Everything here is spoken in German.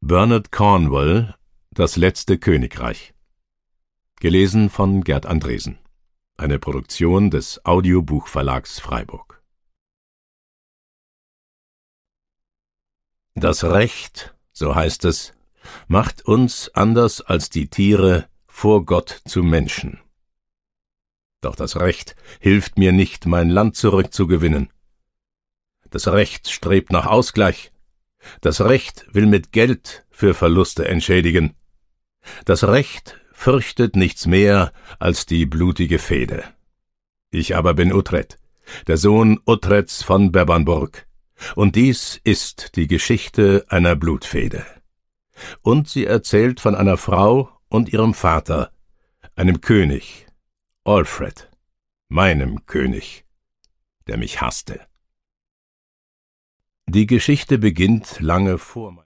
Bernard Cornwell, Das letzte Königreich. Gelesen von Gerd Andresen. Eine Produktion des Audiobuchverlags Freiburg. Das Recht, so heißt es, macht uns, anders als die Tiere, vor Gott zu Menschen. Doch das Recht hilft mir nicht, mein Land zurückzugewinnen. Das Recht strebt nach Ausgleich. Das Recht will mit Geld für Verluste entschädigen. Das Recht fürchtet nichts mehr als die blutige Fehde. Ich aber bin Uhtred, der Sohn Uhthreds von Bebbanburg, und dies ist die Geschichte einer Blutfehde. Und sie erzählt von einer Frau und ihrem Vater, einem König, Alfred, meinem König, der mich hasste. Die Geschichte beginnt lange vor